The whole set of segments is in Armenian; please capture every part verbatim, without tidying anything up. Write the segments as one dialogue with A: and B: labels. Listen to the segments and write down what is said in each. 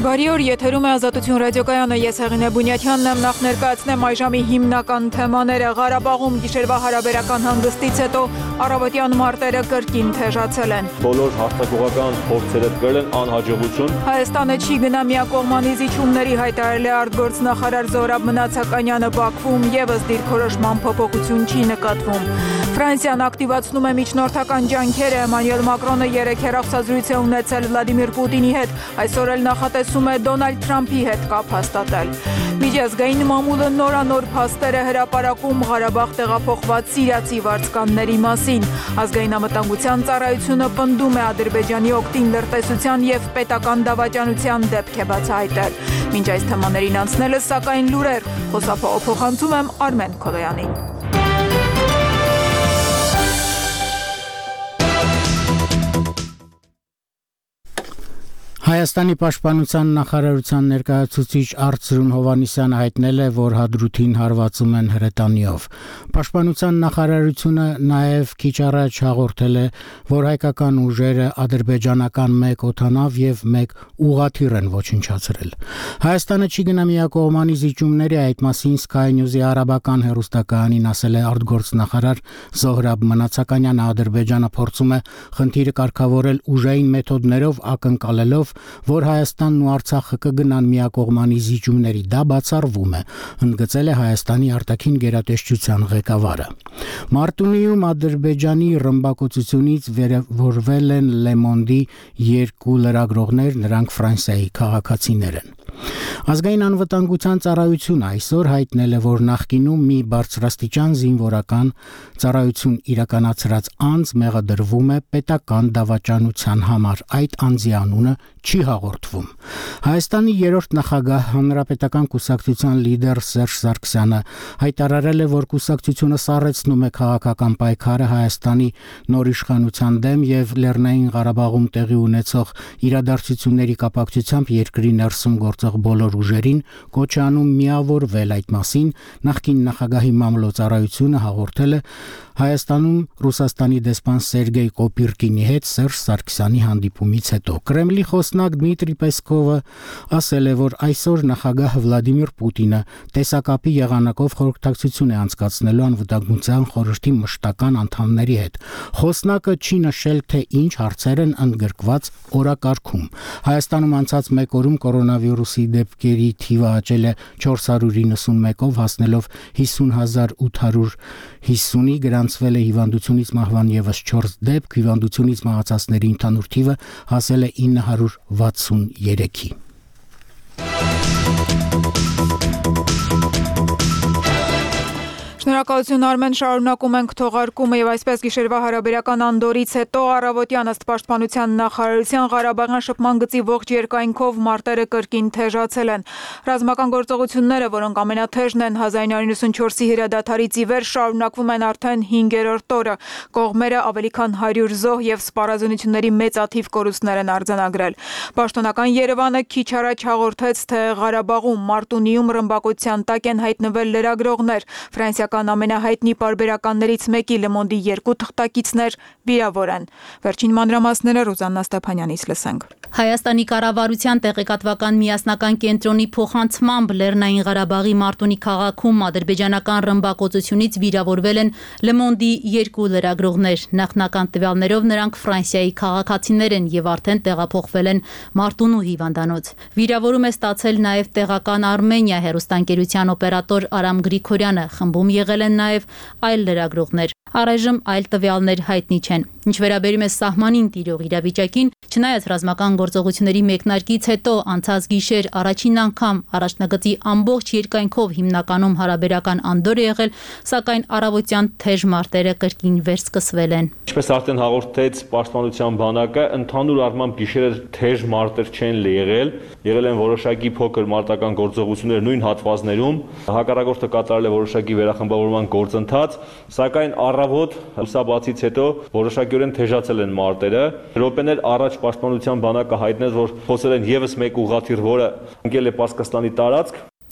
A: Բարի օր, եթերում է Ազատություն ռադիոկայանը, ես Հեղինե Բունյաթյանն եմ, նախ ներկայացնեմ այժմի հիմնական թեմաները։ Ղարաբաղում գիշերվա հարաբերական հանգստից հետո առավոտյան մարտերը կրկին թեժացել են։
B: Բոլոր հաղթակողական փորձերը տվել են անհաջողություն։
A: Հայաստանը չի գնա միակողմանի զիջումների, հայտարարել է արտգործնախարար Զոհրաբ Մնացականյանը Բաքվում, ևս դիրքորոշման փոփոխություն չի նկատվում։ Ֆրանսիան ակտիվացնում է միջնորդական ջանքերը, Էմանուել Մակրոնը երեկ հեռախոսազրույց է ունեցել Վլադիմիր Պուտինի հետ, այսօր էլ նախատեսում է Դոնալդ Թրամփի հետ կապ հաստատել։ Միջազգային մամուլը նորանոր փաստեր է հրապարակում Ղարաբաղ տեղափոխված սիրիացի վարձկանների մասին։ Ազգային անվտանգության ծառայությունը պնդում է Ադրբեջանի օգտին լրտեսության եւ պետական դավաճանության դեպք է բացահայտել։ Մինչ այս թեմաներին անցնելը, սակայն լուրեր, խոսափողը փոխանցում եմ Արմեն Քոլոյանին։
C: Հայաստանի պաշտպանության նախարարության ներկայացուցիչ Արծրուն Հովհաննիսյանը հայտնել է, որ Հադրութին հարվածում են հրետանիով։ Պաշտպանության նախարարությունը նաև քիչ առաջ հաղորդել է, որ հայկական ուժերը ադրբեջանական մեկ օդանավ եւ մեկ ուղղաթիռ են ոչնչացրել։ Հայաստանը չի գնա միակողմանի զիջումների, այդ մասին Sky News-ի արաբական հեռուստակայանին ասել է արտգործնախարար Զոհրաբ Մնացականյանը։ Ադրբեջանը փորձում է խնդիրը կարգավորել ուժային մեթոդներով, ակնկալելով, որ Հայաստանն ու Արցախը կգնան միակողմանի զիջումների, դա բացառվում է, ընդգծել է Հայաստանի արտաքին գերատեսչության ղեկավարը։ Մարտունիում Ադրբեջանի ռմբակոծությունից վերևորվել են Le Monde-ի երկու լրագրողներ, նրանք Ֆրանսիայի քաղաքացիներ են։ Ազգային անվտանգության ծառայությունը այսօր հայտնել է, որ նախկինում մի բարձրաստիճան զինվորական ծառայություն իրականացրած անձ մեղադրվում է պետական դավաճանության համար, այդ անձի անունը չի հաղորդվում։ Հայաստանի երրորդ նախագահ Հանրապետական կուսակցության լիդեր Սերժ Սարգսյանը հայտարարել է, որ կուսակցությունը սառեցնում է քաղաքական պայքարը Հայաստանի նոր իշխանության դեմ եւ Լեռնային Ղարաբաղում տեղի ունեցող իրադարձությունների կապակցությամբ երկրի ներսում գործող բոլոր ուժերին կոչ է անում միավորվել։ Այդ մասին նախկին նախագահի մամլոյցարայությունը հաղորդել է Հայաստանում Ռուսաստանի դեսպան Սերգեյ Կոպիրկինի հետ Սերժ Սարգսյանի հանդիպումից հետո։ Կրեմլի խոսնակ Դմիտրի Պեսկովը ասել է, որ այսօր նախագահ Վլադիմիր Պուտինը տեսակապի եղանակով խորհրդակցություն է անցկացնելու անվտանգության խորհրդի մշտական անդամների հետ։ Խոսնակը չի նշել, թե ինչ հարցեր են ընդգրկված օրակարգում։ Հայաստանում անցած մեկ օրում կորոնավիրուսի դեպքերի թիվը աճել է չորս հարյուր իննսունմեկով, հասնելով հիսուն հազար ութ հարյուր հիսունի, գրանցվել է հիվանդությունից մահվան ևս չորս դեպք, հիվանդությունից մահացածների ընդհանուր թիվը հասել է ինը հարյուր վաթսուներեքի։
A: Շնորհակալություն Արմեն, շարունակում ենք թողարկումը եւ այսպես գիշերվա հարաբերական անդորից հետո առավոտյան ըստ պաշտպանության նախարարության Ղարաբաղյան շփման գծի ողջ երկայնքով մարտերը կրկին թեժացել են։ Ռազմական գործողությունները, որոնք ամենաթեժն են հազար իննյակ նոյ նոյնչորսի հրադադարից ի վեր, շարունակվում են արդեն հինգերորդ օրը։ Կողմերը ավելի քան հարյուր զոհ եւ սպառազինությունների մեծաթիվ կորուստներ են արձանագրել։ Պաշտոնական Երևանը քիչ առաջ հաղորդեց, թե Ղարաբաղում Մարտունիում ռմբակոծության տակ են հայտնվել լրագրողներ։ Ֆրանսիական ամենահայտնի պարբերականներից մեկի Le Monde-ի երկու թղթակիցներ վիրավոր են։ Վերջին մանրամասները Ռուզաննա Ստեփանյանից լսենք։
D: Հայաստանի կառավարության տեղեկատվական միասնական կենտրոնի փոխանցմամբ Լեռնային Ղարաբաղի Մարտունի քաղաքում ադրբեջանական ռմբակոծությունից վիրավորվել են Le Monde-ի երկու լրագրողներ։ Նախնական տվյալներով նրանք Ֆրանսիայի քաղաքացիներ են եւ արդեն տեղափոխվել են Մարտունու հիվանդանոց։ Վիրավորում է ստացել նաեւ տեղական Արմենիա հեռուստաընկերության օպերատոր Արամ Գրիգորյանը, խմբում եղել են նաև այլ լրագրողներ։ Առայժմ այլ տվյալներ հայտնի չեն։ Ինչ վերաբերում է սահմանին տիրող իրավիճակին, չնայած ռազմական գործողությունների մեկնարկից հետո անցած գիշեր առաջին անգամ առաջնագծի ամբողջ երկայնքով հիմնականում հարաբերական անդոր է եղել, սակայն առավոտյան թեժ մարտերը կրկին վերսկսվել են։
B: Ինչպես արդեն հաղորդեց պաշտպանության բանակը, ընդհանուր առմամբ գիշերը թեժ մարտեր չեն եղել, եղել են որոշակի փոքր մարտական գործողություններ նույն հատվածներում, հակառակորդը կատարել է որոշակի վերախմբավորման գործընթաց, սակայն առավոտ լուսաբացից հետո որոշակիորեն թեժացել են մարտերը։ Րոպեներ առաջ պաշտպանության բանակը հայտնեց, որ խոսել են ևս մեկ ուղղաթիռ, որը ընկել է Պարսկաստանի տարածք։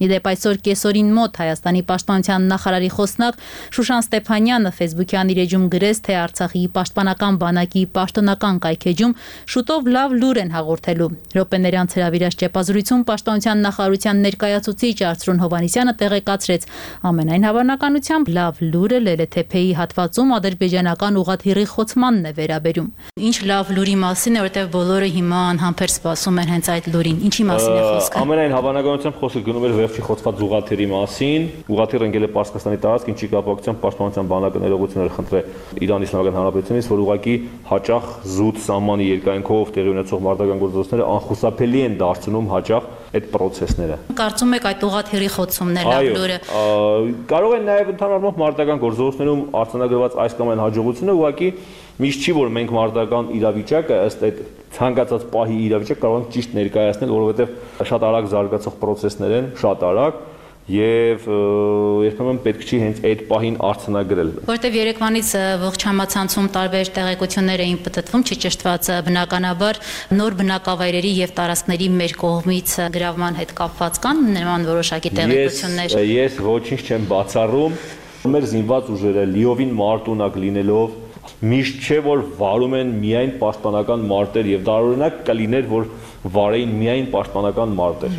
D: Իդեպ այսօր կեսօրին մոտ Հայաստանի պաշտպանության նախարարի խոսնակ Շուշան Ստեփանյանը Facebook-յան իր էջում գրեց, թե Արցախի պաշտպանական բանակի պաշտոնական կայքեջում շուտով լավ լուր են հաղորդելու։ Րոպեներյանց հրավիրած ճեպազրույցում պաշտպանության նախարարության ներկայացուցիչ Արծրուն Հովհաննիսյանը տեղեկացրեց, ամենայն հավանականությամբ լավ լուրը Լելեթեփեի հատվածում ադրբեջանական ուղղաթիռի խոցմանն է վերաբերում։ Ինչ լավ լուրի մասին է, որտեղ բոլորը հիմա անհամբեր սպասում են հենց այդ լուրին։ Ինչի մասին է խոսքը։
B: Ամենայն հավանականությամբ խոսքը գնում էր վերջի խոցված ուղղաթիռի մասին։ Ուղղաթիռը ընկել է Պարսկաստանի տարածք, ինչի կապակցությամբ պաշտպանության բանակը ներողություններ խնդրել Իրանի Իսլամական Հանրապետությունից, որ ուղղակի հաճախ զուտ սահմանի երկայնքով տեղի ունեցող մարտական գործողությունները անխուսափելի են դարձնում հաճախ այդ process-ները։
D: Կարծում եք այդ ուղղաթիռի խոցումն է լավ լուրը։
B: Կարող են նաև ընդհանրապես մարտական գործողություններում արձանագրված այս կամ այն հաջողությունը ուղղակի միշտ չի, որ մենք մարտական իրավիճակը ըստ այդ ցանկացած պահի իրավիճակ կարող ենք ճիշտ ներկայացնել, որովհետև շատ արագ զարգացող process-ներ են, շատ արագ, եւ երբեմն պետք չի հենց այդ պահին արձանագրել։
D: Որտեւ երեկվանից ողջ համացանցում տարբեր տեղեկություններ էին պտտվում, չճշտված բնականաբար նոր բնակավայրերի եւ տարածքների մեր կողմից գրավման հետ կապված կան նման որոշակի տեղեկություններ։
B: Ես ես ոչինչ չեմ բացառում։ Մեր զինված ուժերը լիովին մարտունակ լինելով միշտ չէ որ վարում են միայն պաշտպանական մարտեր եւ տարօրինակ կլիներ որ վարեին միայն պաշտպանական մարտեր։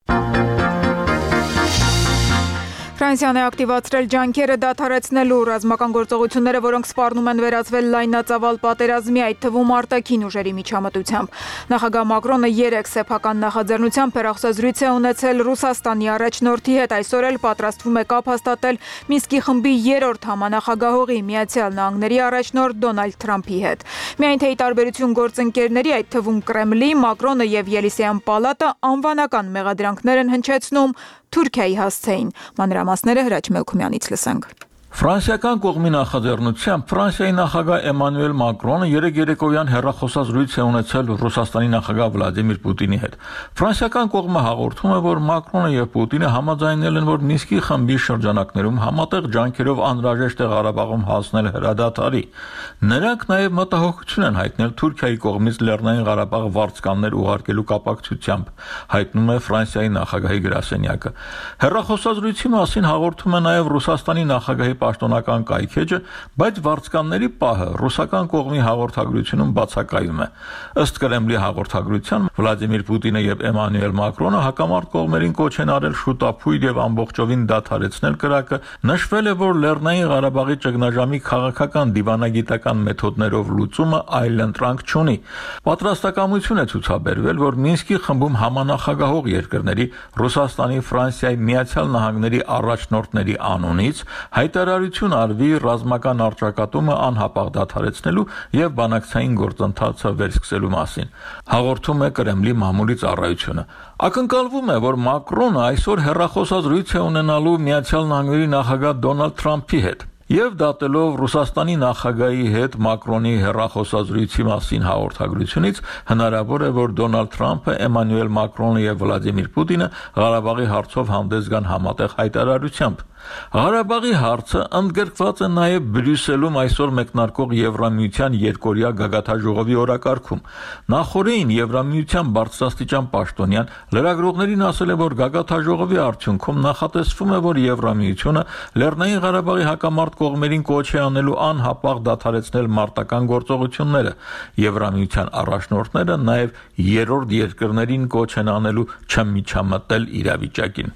A: Ֆրանսիան է ակտիվացրել ջանքերը դադարեցնելու ռազմական գործողությունները, որոնք սպառնում են վերածվել լայնածավալ պատերազմի, այդ թվում արտաքին ուժերի միջամտությամբ։ Նախագահ Մակրոնը երեք սեփական նախաձեռնությամբ հեռախոսազրույց է ունեցել Ռուսաստանի առաջնորդի հետ, այսօր էլ պատրաստվում է կապ հաստատել Մինսկի խմբի երրորդ համանախագահողի Միացյալ Նահանգների առաջնորդ Դոնալդ Թրամփի հետ։ Միայն թե ի տարբերություն գործընկերների, այդ թվում Կրեմլի, Մակրոնը եւ Ելիսեյան պալատը անվանական մեղադրանքներ են հնչեցնում Թուրքիայի հասցեին։ Մանրամասները Հրաչ Մելքումյանից լսենք։
E: Ֆրանսիական կողմի նախաձեռնությամբ Ֆրանսիայի նախագահ Էմանուել Մակրոնը երեք երեկոյան հեռախոսազրույց է ունեցել Ռուսաստանի նախագահ Վլադիմիր Պուտինի հետ։ Ֆրանսիական կողմը հաղորդում է, որ Մակրոնը եւ Պուտինը համաձայնել են, որ Մինսկի խմբի շրջանակներում համատեղ ջանքերով անհրաժեշտ է Ղարաբաղում հասնել հրադադարի։ Նրանք նաեւ մտահոգություն են հայտնել Թուրքիայի կողմից Լեռնային Ղարաբաղ վարձկաններ ուղարկելու կապակցությամբ, հայտնում է Ֆրանսիայի նախագահի գրասենյակը։ Հեռախոսազրույցի մասին հաղորդում է նաեւ Ռուսաստանի նախագահի պաշտոնական կայքեջը, բայց վարձկանների պահը ռուսական կողմի հաղորդագրությունում բացակայում է։ Ըստ Կրեմլի հաղորդագրության Վլադիմիր Պուտինը եւ Էմանուել Մակրոնը հակամարտ կողմերին կոչ են արել շուտափույթ եւ ամբողջովին դադարեցնել կրակը, նշվել է, որ Լեռնային Ղարաբաղի ճգնաժամի քաղաքական դիվանագիտական մեթոդներով լուծումը այլընտրանք չունի։ Պատրաստակամություն է ցուցաբերվել, որ Մինսկի խմբում համանախագահող երկրների Ռուսաստանի, Ֆրանսիայի, Միացյալ Նահանգների առաջնորդների անունից հայտարարություն արվի ռազմական առճակատումը անհապաղ դադարեցնելու եւ բանակցային գործընթացը վերսկսելու մասին։ Հաղորդում է Կրեմլի մամուլի ծառայությունը։ Ակնկալվում է, որ Մակրոնը այսօր հեռախոսազրույց է ունենալու Միացյալ Նահանգների նախագահ Դոնալդ Թրամփի հետ։ Եվ դատելով Ռուսաստանի նախագահի հետ Մակրոնի հեռախոսազրույցի մասին հաղորդագրությունից հնարավոր է, որ Դոնալդ Թրամփը, Էմանուել Մակրոնը եւ Վլադիմիր Պուտինը Ղարաբաղի հարցով հանդես գան համատեղ հայտարարությամբ։ Ղարաբաղի հարցը ընդգրկված է նաև Բրյուսելում այսօր մեկնարկող Եվրամիության երկօրյա գագաթաժողովի օրակարգում։ Նախորդին Եվրամիության բարձրաստիճան պաշտոնյան լրագրողներին ասել է, որ գագաթաժողովի արդյունքում նախատեսվում է, որ Եվրամիությունը Լեռնային Ղարաբաղի հակամարտ կողմերին կոչ է անելու անհապաղ դադարեցնել մարտական գործողությունները։ Եվրամիության առաջնորդները նաև երրորդ երկրներին կոչ են անելու չմիջամտել իրավիճակին։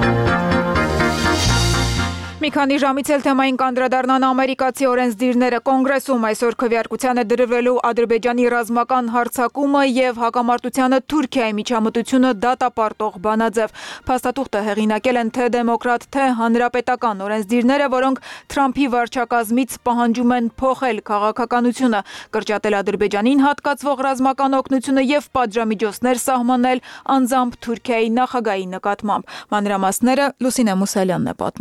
A: Մի քանի ժամից էլ թեմային կանդրադառնան ամերիկացի օրենսդիրները կոնգրեսում այսօր քվեարկության է դրվելու Ադրբեջանի ռազմական հարձակումը եւ հակամարտությանը Թուրքիայի միջամտությունը դատապարտող բանաձև։ Փաստաթուղթը հեղինակել են թե դեմոկրատ, թե հանրապետական օրենսդիրները, որոնք Թրամփի վարչակազմից պահանջում են փոխել քաղաքականությունը, կրճատել Ադրբեջանին հատկացվող ռազմական օգնությունը եւ պատժամիջոցներ սահմանել անձամբ Թուրքիայի նախագահի նկատմամբ։ Մանրամասները Լուսինե Մուսալյանն է պատմում։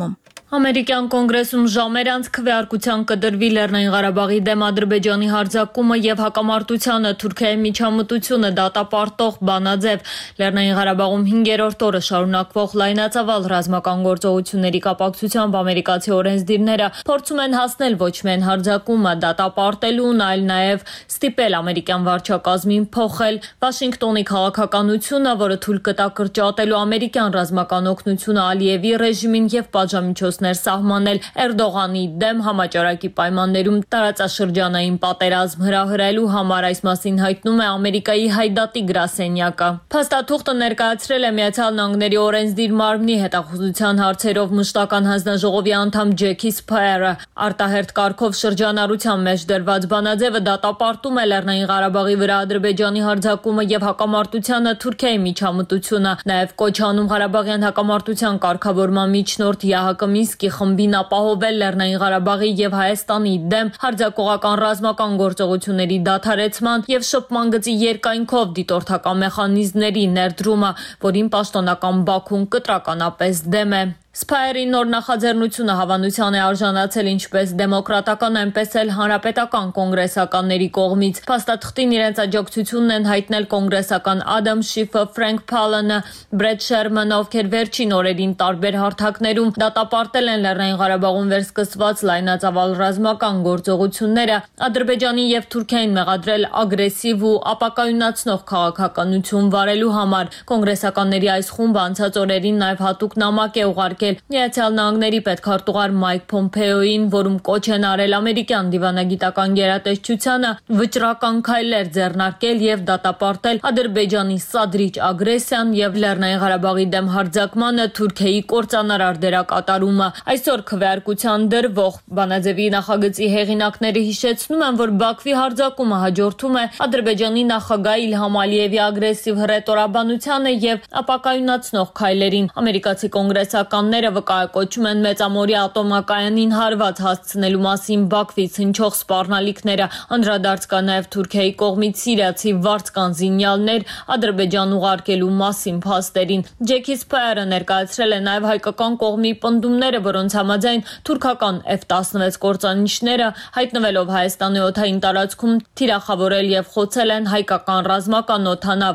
F: Ամերիկյան կոնգրեսում ժամեր անց քվեարկության կդրվի Լեռնային Ղարաբաղի դեմ Ադրբեջանի հարձակումը եւ հակամարտությանը Թուրքիայի միջամտությունը դատապարտող բանաձև։ Լեռնային Ղարաբաղում հինգերորդ օրը շարունակվող լայնածավալ ռազմական գործողությունների կապակցությամբ ամերիկացի օրենսդիրները փորձում են հասնել ոչ միայն հարձակումը դատապարտելուն, այլ նաեւ ստիպել ամերիկյան վարչակազմին փոխել Վաշինգտոնի քաղաքականությունը, որը թույլ կտա կրճատելու ամերիկյան ռազմական օգնությունը Ալիևի ռեժիմին եւ պատժամիջոցներ սահմանել Էրդողանի դեմ համաճարակի պայմաններում տարածաշրջանային պատերազմ հրահրելու համար, այս մասին հայտնում է Ամերիկայի հայդատի գրասենյակը։ Փաստաթուղթը ներկայացրել է Միացյալ Նահանգների օրենսդիր մարմնի հետախուզության հարցերով մշտական հանձնաժողովի անդամ Ջեքի Սփայերը։ Արտահերթ կարգով շրջանառության մեջ դրված բանաձևը դատապարտում է Լեռնային Ղարաբաղի վրա Ադրբեջանի հարձակումը եւ հակամարտությանը Թուրքիայի միջամտությունը, նաեւ կոչ անում Ղարաբաղյան հակամարտության կարգավորման միջնորդ ԵԱՀԿ Մինսկի խմբին ապահովել Լեռնային Ղարաբաղի եւ Հայաստանի դեմ հարձակողական ռազմական գործողությունների դադարեցման եւ շփման գծի երկայնքով դիտորդական մեխանիզմների ներդրումը, որին պաշտոնական Բաքուն կտրականապես դեմ է։ Սփայերի նոր նախաձեռնությունը հավանության է արժանացել ինչպես դեմոկրատական, այնպես էլ հանրապետական կոնգրեսականների կողմից։ Փաստաթղթին իրենց աջակցությունն են հայտնել կոնգրեսական Ադամ Շիֆը, Ֆրենկ Փալանը, Բրեդ Շերմանը, ովքեր վերջին օրերին տարբեր հարթակներում դատապարտել են Լեռնային Ղարաբաղում վերսկսված լայնածավալ ռազմական գործողությունները, Ադրբեջանին եւ Թուրքիային մեղադրել ագրեսիվ ու ապակայունացնող քաղաքականություն վարելու համար։ Կոնգրեսականների այս խումբը անցած օրերին նաեւ հատուկ նամակ է ուղարկել Միացյալ Նահանգների պետքարտուղար Մայք Փոմփեոյին, որում կոչ են արել ամերիկյան դիվանագիտական գերատեսչությանը վճռական քայլեր ձեռնարկել եւ դատապարտել Ադրբեջանի սադրիչ ագրեսիան եւ Լեռնային Ղարաբաղի դեմ հարձակմանը Թուրքիայի կործանարար դերակատարումը։ Այսօր քվեարկության դրվող բանաձևի նախագծի հեղինակները հիշեցնում են, որ Բաքվի հարձակումը հաջորդում է Ադրբեջանի նախագահ Իլհամ Ալիևի ագրեսիվ հռետորաբանությանը եւ ապակայունացնող քայլերին։ Ամերիկացի կոնգրեսական վկայակոչում են մեծամորյա ատոմակայանին հարված հասցնելու մասին Բաքվից հնչող սպառնալիքները, անդրադարձ կա նաև Թուրքիայի կողմից սիրիացի վարձկան զինյալներ Ադրբեջան ուղարկելու մասին փաստերին։ Ջեքի Սփայերը ներկայացրել է նաև հայկական կողմի պնդումները, որոնց համաձայն թուրքական Էֆ տասնվեց կործանիչները հայտնվելով Հայաստանի օդային տարածքում թիրախավորել եւ խոցել են հայկական ռազմական օդանավ։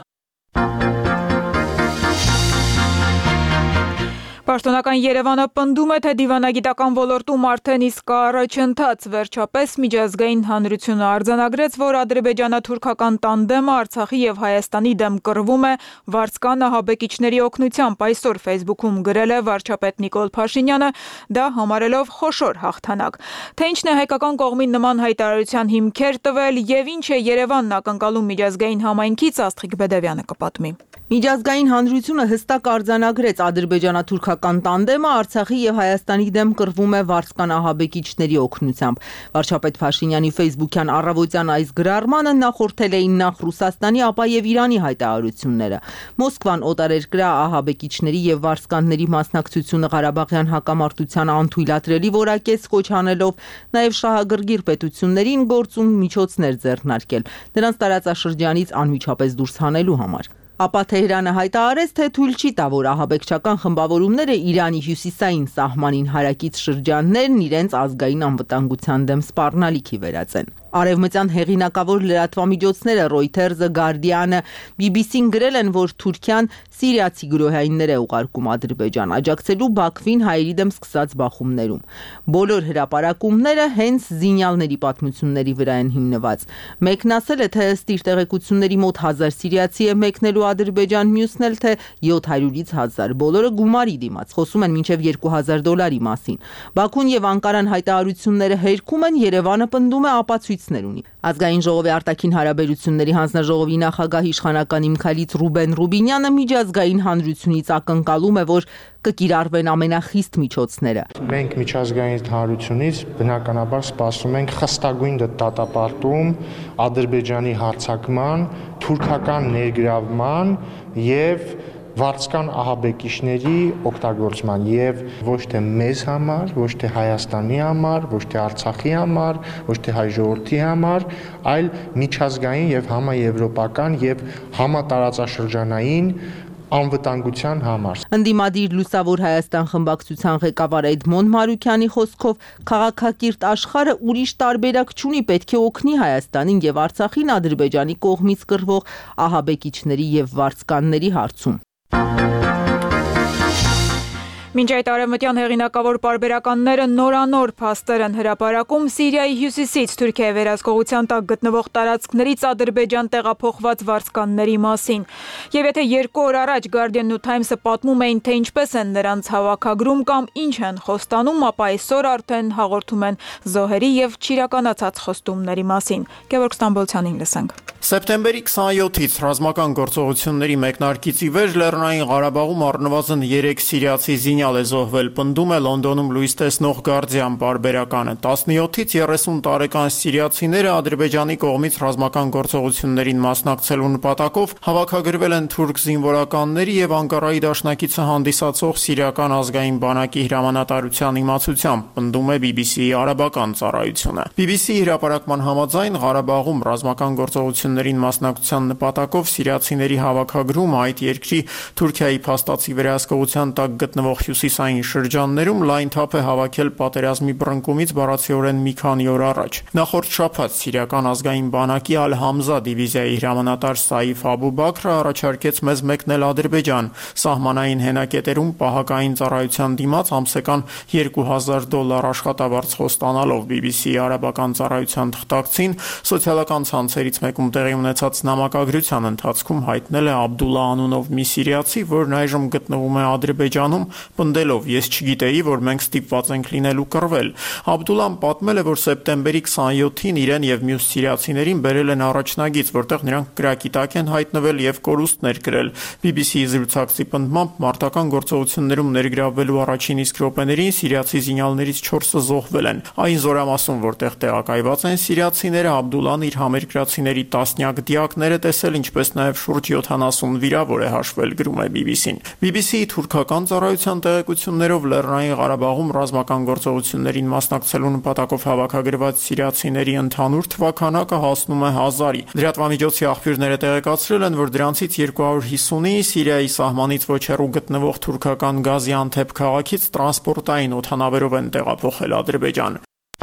A: Պաշտոնական Երևանը պնդում է, թե դիվանագիտական ոլորտում արդեն իսկ առաջընթաց, վերջապես միջազգային հանրությունը արձանագրեց, որ ադրբեջանա-թուրքական տանդեմը Արցախի եւ Հայաստանի դեմ կռվում է վարձկան ահաբեկիչների օգնությամբ, այսօր Facebook-ում գրել է վարչապետ Նիկոլ Փաշինյանը, դա համարելով խոշոր հաղթանակ։ Թե ինչն է հայկական կողմին նման հայտարարության հիմքեր տվել եւ ինչ է Երևանն ակնկալում միջազգային համայնքից, Աստղիկ Բեդևյանը կպատմի։
G: Միջազգային հանրությունը հստակ արձանագրեց ադրբեջանա-թուրքական տանդեմը Արցախի եւ Հայաստանի դեմ կռվում է վարձկան ահաբեկիչների օգնությամբ։ Վարչապետ Փաշինյանի ֆեյսբուքյան առավոտյան այս գրառմանը նախորդել էին նախ Ռուսաստանի, ապա եւ Իրանի հայտարարությունները։ Մոսկվան օտարերկրյա ահաբեկիչների եւ վարձկանների մասնակցությունը Ղարաբաղյան հակամարտության անթույլատրելի որակեց կոչ անելով նաեւ շահագրգիռ պետություններին գործում միջոցներ ձեռնարկել, նրանց տարածաշրջանից անմիջապես դուրս հանելու համար։ Ապա Թեհրանը հայտարարեց, թե թույլ չի տա, որ ահաբեկչական խմբավորումները Իրանի հյուսիսային սահմանին հարակից շրջաններն իրենց ազգային անվտանգության դեմ սպառնալիքի վերածեն։ Արևմտյան հեղինակավոր լրատվամիջոցները Reuters-ը, Guardian-ը, B B C-ն գրել են, որ Թուրքիան սիրիացի գրոհայիններ է ուղարկում Ադրբեջան, աջակցելու Բաքվին հայերի դեմ սկսած բախումներում։ Բոլոր հրապարակումները հենց զինյալների պատմությունների վրա են հիմնված։ Մեկն ասել է, թե ըստ իր տեղեկությունների մոտ հազար սիրիացի է մեկնելու Ադրբեջան, մյուսն էլ թե յոթ հարյուրից հազար, բոլորը գումարի դիմաց, խոսում են մինչև երկու հազար դոլարի մասին։ Բաքուն եւ Անկարան հայտարարությունները հերքում են, Երևանը պնդում է ապացույցներ ունի։ Ազգային ժողովի արտաքին հարաբերությունների հանձնաժողովի նախագահ իշխանական Իմքալից Ռուբեն Ռուբինյանը միջազգային հանրությունից ակնկալում է, որ կկիրառվեն ամենախիստ միջոցները։
H: Մենք միջազգային հանրությունից բնականաբար սպասում ենք խստագույն դատապարտում Ադրբեջանի հարձակման, թուրքական ներգրավման եւ վարձկան ահաբեկիչների օգտագործման եւ ոչ թե մեզ համար, ոչ թե Հայաստանի համար, ոչ թե Արցախի համար, ոչ թե հայ ժողովրդի համար, այլ միջազգային եւ համաեվրոպական եւ համատարածաշրջանային անվտանգության համար։
G: Ընդդիմադիր Լուսավոր Հայաստան խմբակցության ղեկավար Էդմոն Մարուկյանի խոսքով քաղաքակիրթ աշխարհը ուրիշ տարբերակ չունի, պետք է օգնի Հայաստանին եւ Արցախին Ադրբեջանի կողմից կռվող ահաբեկիչների եւ վարձկանների հարցում։
A: Մինչ այդ արևմտյան հեղինակավոր պարբերականները նորանոր փաստեր են հրապարակում Սիրիայի հյուսիսից Թուրքիայի վերահսկողության տակ գտնվող տարածքներից Ադրբեջան տեղափոխված վարձկանների մասին։ Եվ եթե երկու օր առաջ Guardian-ն ու Times-ը պատմում էին, թե ինչպես են նրանց հավաքագրում կամ ինչ են խոստանում, ապա այսօր արդեն հաղորդում են զոհերի եւ չիրականացած խոստումների մասին։ Գևորգ Ստամբոլցյանին լսենք։
I: Սեպտեմբերի քսաներկուից ռազմական գործողությունների մեկնարկից ի վեր Լեռնային Ղարաբաղում առնվազն երեք սիրիացի զինյալ է զոհվել, պնդում է Լոնդոնում լույս տեսնող Guardian պարբերականը։ տասնյոթից երեսուն տարեկան սիրիացիները Ադրբեջանի կողմից ռազմական գործողություններին մասնակցելու նպատակով հավաքագրվել են թուրք զինվորականների եւ Անկարայի դաշնակիցը հանդիսացող Սիրիական ազգային բանակի հրամանատարության իմացությամբ, պնդում է B B C-ի արաբական ծառայությունը։ B B C-ի հրապարակման համաձայն Ղարաբաղում ռազմական գործողություններին մասնակցության նպատակով սիրիացիների հավաքագրումը այդ երկրի Թուրքիայի փաստացի վերահսկողության տակ գտնվող հյուսիսային շրջաններում լայն թափ է հավաքել պատերազմի բռնկումից բառացիորեն մի քանի օր առաջ։ Նախորդ շաբաթ Սիրիական ազգային բանակի Ալ-Համզա դիվիզիայի հրամանատար Սաիֆ Աբու Բաքրը առաջարկեց մեզ մեկնել Ադրբեջան, սահմանային հենակետերում պահակային ծառայության դիմաց ամսական երկու հազար դոլար աշխատավարձ ստանալով B B C-ի արաբական ծառայության թղթակցին սոցիալական ցանցերից մեկում տեղի ունեցած նամակագրության ընթացքում հայտնել է Աբդուլլա անունով մի սիրիացի, որն այժմ գտնվում է Ադրբեջանում, պնդելով ես չգիտեի, որ մենք ստիպված ենք լինելու կռվել։ Աբդուլլան պատմել է, որ սեպտեմբերի քսաներկուին իրեն եւ մյուս սիրիացիներին բերել են առաջնագից, որտեղ նրանք կրակի տակ են հայտնվել եւ կորուստներ կրել։ B B C-ի զրուցակցի պնդմամբ մարտական գործողություններում ներգրավվելու առաջին իսկ րոպեներին սիրիացի զինյալներից չորսը զոհվել են։ Այն զորամասում, որտեղ տեղակայված են սիրիացիները, Աբդուլլան իր համերկրացիների տասնյակ դիակներ է տեսել, ինչպես նաեւ շուրջ յոթանասուն վիրավոր է հաշվել, գրում է B B C-ն։ B B C-ի թուրքական ծառայության տեղեկություններով Լեռնային Ղարաբաղում ռազմական գործողություններին մասնակցելու նպատակով հավաքագրված սիրիացիների ընդհանուր թվաքանակը հասնում է հազարի։ Լրատվամիջոցի աղբյուրները տեղեկացրել են, որ դրանցից երկու հարյուր հիսունի Սիրիայի սահմանից ոչ հեռու գտնվող թուրքական Գազիանթեփ քաղաքից տրանսպորտային օդանավերով են տեղափոխել Ադրբեջան։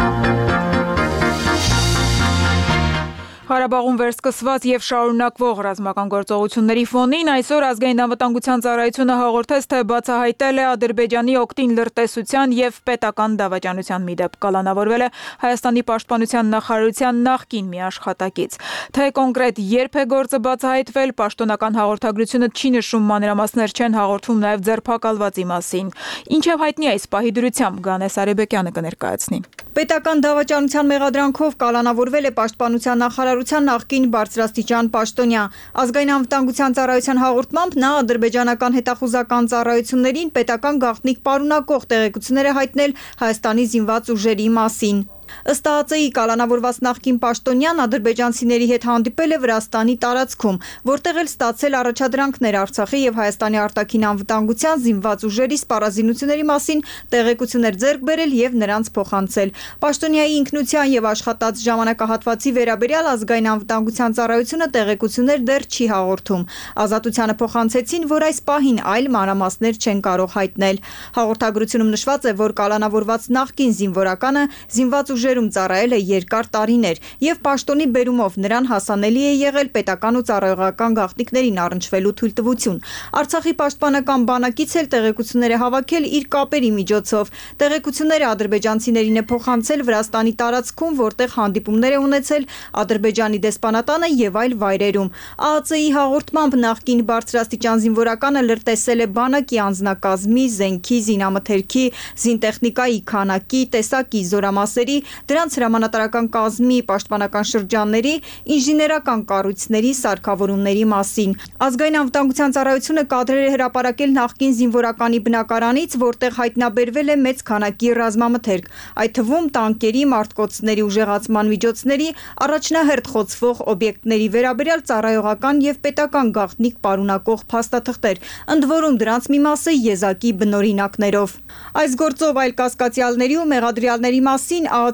A: Ղարաբաղում վերսկսված եւ շարունակվող ռազմական գործողությունների ֆոնին այսօր ազգային անվտանգության ծառայությունը հաղորդեց, թե բացահայտել է Ադրբեջանի օգտին լրտեսության եւ պետական դավաճանության մի դեպք։ Կալանավորվել է Հայաստանի պաշտպանության նախարարության նախկին մի աշխատակից։ Թե կոնկրետ երբ է գործը բացահայտվել, պաշտոնական հաղորդագրությունը չի նշում, մանրամասներ չեն հաղորդվում նաեւ ձերբակալվածի մասին։ Ինչեւ հայտնի այս պահի դրությամբ Գանես Արեբեկյանը կներկայացնի։
J: Պետական դավաճանության մեղադրանքով կալանավորվել է պաշտպանության նախարարության նախկին բարձրաստիճան պաշտոնյա։ Ազգային անվտանգության ծառայության հաղորդմամբ նա ադրբեջանական հետախուզական ծառայություններին պետական գաղտնիք պարունակող տեղեկություններ է հայտնել Հայաստանի զինված ուժերի մասին։ Ըստ Ա Ծ Ի կալանավորված նախկին պաշտոնյան ադրբեջանցիների հետ հանդիպել է Վրաստանի տարածքում, որտեղ էլ ստացել առաջադրանքներ Արցախի եւ Հայաստանի արտաքին անվտանգության զինված ուժերի սպառազինությունների մասին տեղեկություններ ձեռք բերել եւ նրանց փոխանցել։ Պաշտոնյայի ինքնության եւ աշխատած ժամանակահատվածի վերաբերյալ ազգային անվտանգության ծառայությունը տեղեկություններ դեռ չի հաղորդում։ Ազատությանը փոխանցեցին, որ այս պահին այլ մանրամասներ չեն կարող հայտնել։ Հաղորդագրությունում նշված է, որ կալանավորված նախկին զինվորականը զինված ուժերում ծառայել է երկար տարիներ եւ պաշտոնի բերումով նրան հասանելի է եղել պետական ու ծառայողական գաղտնիքներին առնչվելու թույլտվություն։ Արցախի պաշտպանական բանակից էլ տեղեկություններ է հավաքել իր կապերի միջոցով։ Տեղեկությունները ադրբեջանցիներին է փոխանցել Վրաստանի տարածքում, որտեղ հանդիպումներ է ունեցել Ադրբեջանի դեսպանատանը եւ այլ վայրերում։ Ա Ծ Ի հաղորդմամբ նախկին բարձրաստիճան զինվորականը լրտեսել է բանակի անձնակազմի, զենքի, զինամթերքի, զինտեխնիկայի քանակի, տեսակի, զորամասերի, դրանց հրամանատարական կազմի, պաշտպանական շրջանների, ինժեներական կառույցների, սարքավորումների մասին։ Ազգային անվտանգության ծառայությունը կադրեր է հրապարակել նախկին զինվորականի բնակարանից, որտեղ հայտնաբերվել է մեծ քանակի ռազմամթերք, այդ թվում տանկերի, մարտկոցների ուժեղացման միջոցների, առաջնահերթ խոցվող օբյեկտների վերաբերյալ ծառայողական եւ պետական գաղտնիք պարունակող փաստաթղթեր, ընդ որում դրանց մի մասը եզակի բնօրինակներով։ Այս գործով այլ կասկածյալների ու մեղադրյալների մասին Ա Ծ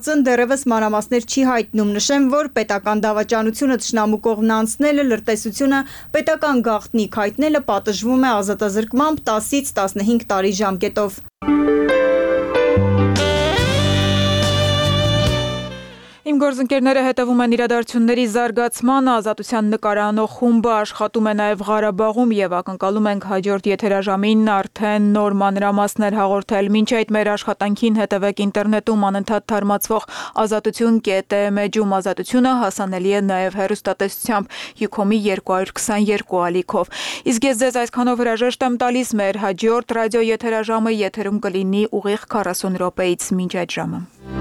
J: ԱԾ-ն դեռևս մանրամասներ չի հայտնում։ Նշեմ, որ պետական դավաճանությունը թշնամու կողմն անցնելը, լրտեսությունը պետական գաղտնիք հայտնելը պատժվում է ազատազրկմամբ տասից տասնհինգ տարի ժամկետով։
A: Իմ գործընկերները հետևում են իրադարձությունների զարգացմանը, Ազատության նկարանող խումբը աշխատում է նաև Ղարաբաղում եւ ակնկալում ենք հաջորդ եթերաժամին արդեն նոր մանրամասներ հաղորդել։ Մինչ այդ մեր աշխատանքին հետևեք ինտերնետում անընդհատ թարմացվող ազատություն կետ է մեջում ազատությունը հասանելի է նաև հեռուստատեսությամբ Յուքոմի երկու հարյուր քսաներկու ալիքով։ Իսկ ես ձեզ այսքանով հրաժեշտ եմ տալիս, մեր հաջորդ ռադիո եթերաժամը եթերում կլինի ուղիղ քառասուն րոպեից մինչ այդ ժամը։